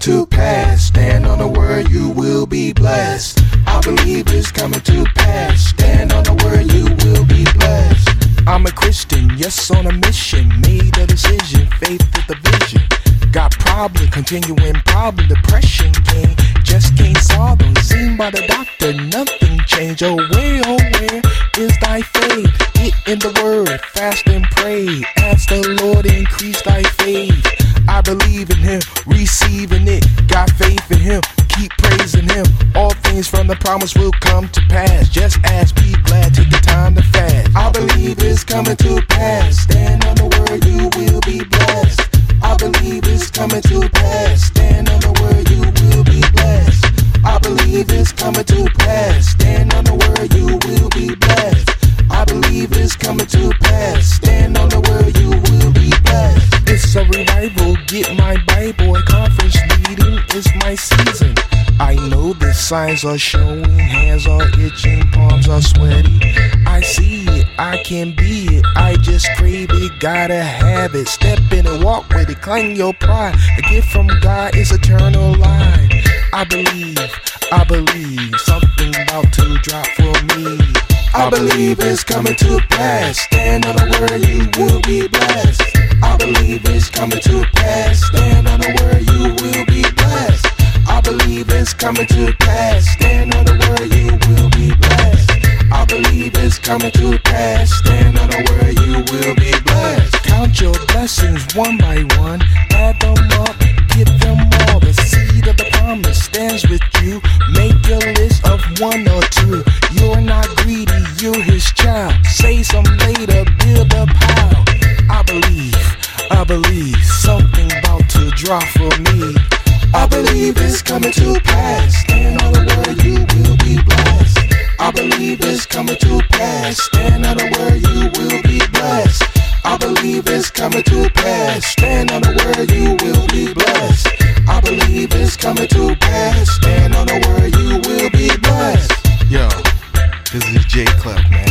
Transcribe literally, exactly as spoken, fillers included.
to pass. Stand on the word, you will be blessed. I believe it's coming to pass. Stand on the word, you will be blessed. I'm a Christian, yes, on a mission. Made a decision, faith is the vision. Got problem, continuing problem. Depression came, just can't solve them. Seen by the doctor, nothing changed. Oh, where, oh, where is thy faith? Get in the word, fast and pray. Ask the Lord, increase thy faith. I believe in him, receiving it. Got faith in him, keep praising him. All things from the promise will come to pass. Just ask, be glad, take the time to fast. I believe it's coming to pass. Stand on the word, you will be blessed. I believe it's coming to pass. Stand on the word, you will be blessed. I believe it's coming to pass. Stand on the word, you will be blessed. I believe it's coming to pass. Stand on the word, you will be blessed. It's a revival, get my Bible. A conference meeting is my season. I know the signs are showing, hands are itching, palms are sweaty. I see it, I can be it, I just crave it, gotta have it. Step in and walk with it, claim your pride. A gift from God is eternal life. I believe, I believe, something about to drop for me. I believe it's coming to pass. Stand on the word, you will be blessed. I believe it's coming to pass. Stand on the word, you will be blessed. I believe it's coming to pass. Stand on the word, you will be blessed. I believe it's coming to pass. Stand on the word, you will be blessed. Count your blessings one by one. Add them up, get them all. The seed of the promise stands with you. Make your list of one or two. You're not greedy, you're his child. Say some later, build a pile. I believe, I believe something about to drop for me. I believe it's coming to pass. Stand on the word, you will be blessed. I believe it's coming to pass. Stand on the word, you will be blessed. I believe it's coming to pass. Stand on the word, you will be blessed. I believe it's coming to pass. Stand on the word, you will be blessed. Yo, this is J Clef, man.